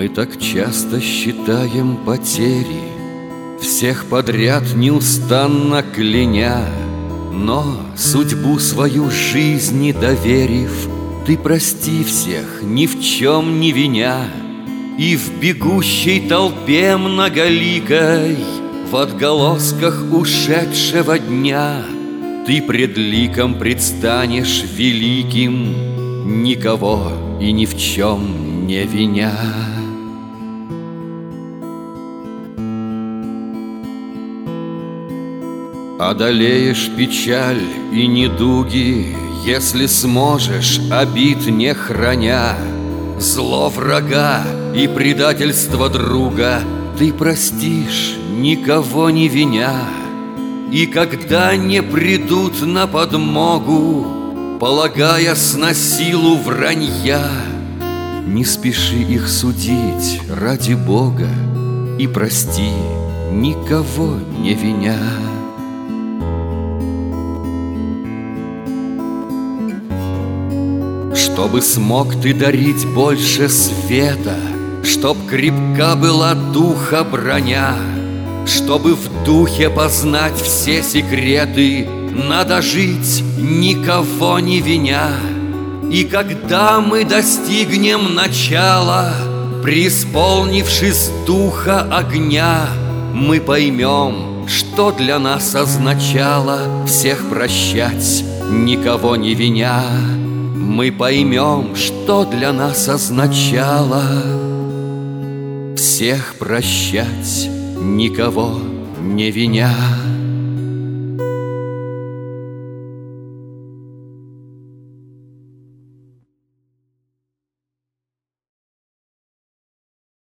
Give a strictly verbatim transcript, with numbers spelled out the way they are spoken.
Мы так часто считаем потери, всех подряд неустанно кляня, но судьбу свою жизни доверив, ты прости всех, ни в чем не виня. И в бегущей толпе многоликой, в отголосках ушедшего дня, ты пред ликом предстанешь великим, никого и ни в чем не виня. Одолеешь печаль и недуги, если сможешь, обид не храня. Зло врага и предательство друга ты простишь, никого не виня. И когда не придут на подмогу, полагаясь на силу вранья, не спеши их судить ради Бога и прости, никого не виня. Чтобы смог ты дарить больше света, чтоб крепка была духа броня, чтобы в духе познать все секреты, надо жить, никого не виня. И когда мы достигнем начала, преисполнившись духа огня, мы поймем, что для нас означало всех прощать, никого не виня. Мы поймем, что для нас означало всех прощать, никого не виня.